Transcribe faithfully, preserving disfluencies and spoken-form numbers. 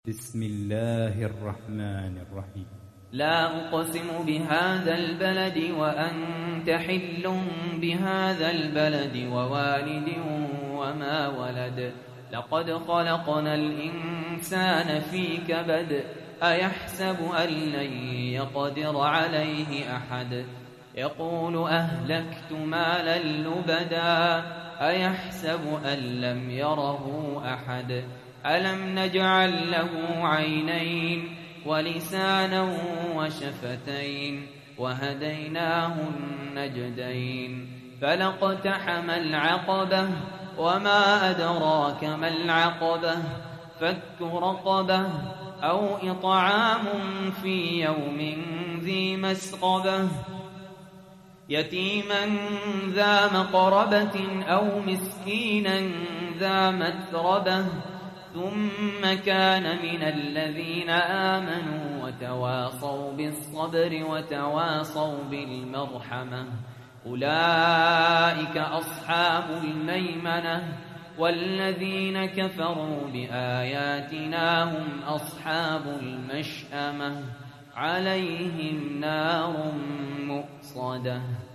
بسم الله الرحمن الرحيم. لا أقسم بهذا البلد وأنت حل بهذا البلد ووالد وما ولد. لقد خلقنا الإنسان في كبد. أيحسب أن لن يقدر عليه أحد. يقول أهلكت مالا لبدا. أيحسب أن لم يره أحد. ألم نجعل له عينين ولسانا وشفتين وهديناه النجدين. فلاقتحم العقبة وما أدراك ما العقبة. فك رقبة أو إطعام في يوم ذي مسغبة. يتيما ذا مقربة أو مسكينا ذا متربة. ثم كان من الذين آمنوا وتواصوا بالصبر وتواصوا بالمرحمة. أولئك أصحاب الميمنة. والذين كفروا بآياتنا هم أصحاب المشأمة. عليهم نار مؤصدة.